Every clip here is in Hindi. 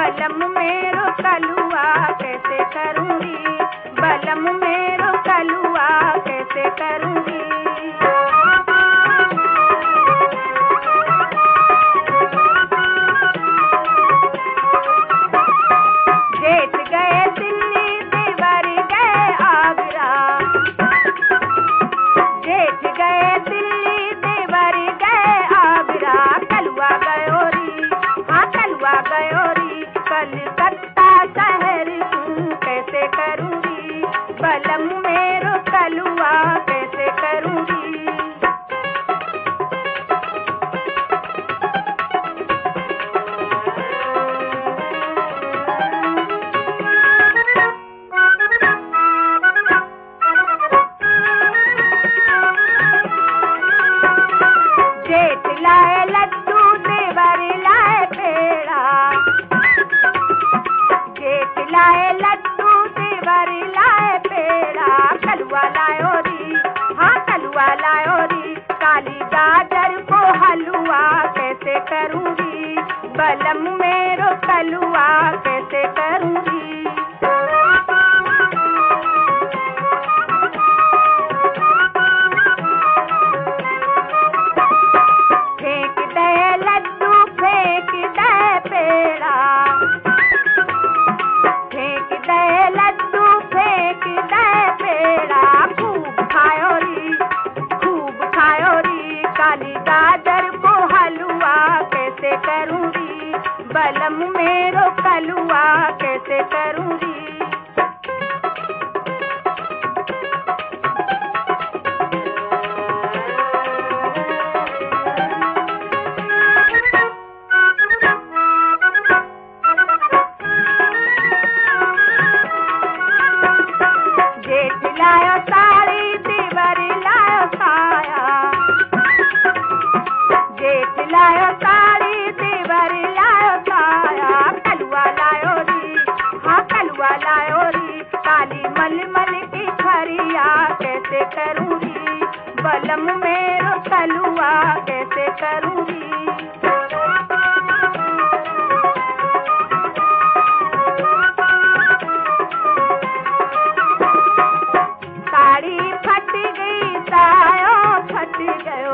बलम मेरो कलुआ कैसे करूँगी, बलम मेरो कलुआ कैसे करूँगी। जेठ गए दिल्ली देवर गए आगरा, जेठ गए दिल्ली देवर गए आगरा, कलुआ गयोरी हाँ कलुआ गयोरी, कलकत्ता शहर हूँ कैसे करूँगी, बलम मेरो कलुआ कैसे करूँगी। जेठ लाए लड्डू देवर लाए पेड़ा, जेठ लाए लड्डू देवर लाए पेड़ा, कलुआ लायो री हाँ कलुआ लायो री, काली गाजर को हलुआ कैसे करूँगी, बलम मेरो कलुआ कैसे करूँगी। फेंक दे लड्डू फेंक दे पेड़ा, फेंक दे लड्डू फेंक दे पेड़ा, खूब खायो री काली गाजर को हलुआ कैसे करूँगी, बलम मेरो कलुआ कैसे करूँगी। जेठ लायो साड़ी देवर लायो साया, जेठ लायो साड़ी देवर लायो साया, कलुआ लायो री हाँ कलुआ लायो री, काली मलमल की खरिया कैसे करूँगी, बलम मेरो कलुआ कैसे करूँगी। साड़ी फट गई सायो फट गयो,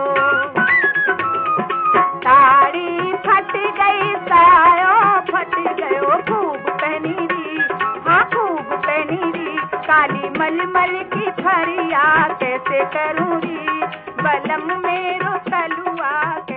साड़ी फट गई सायो फट गयो, खूब पहनी री हाँ खूब पहनी री, काली मलमल की फरिया कैसे करूँगी, बलम मेरो कलुआ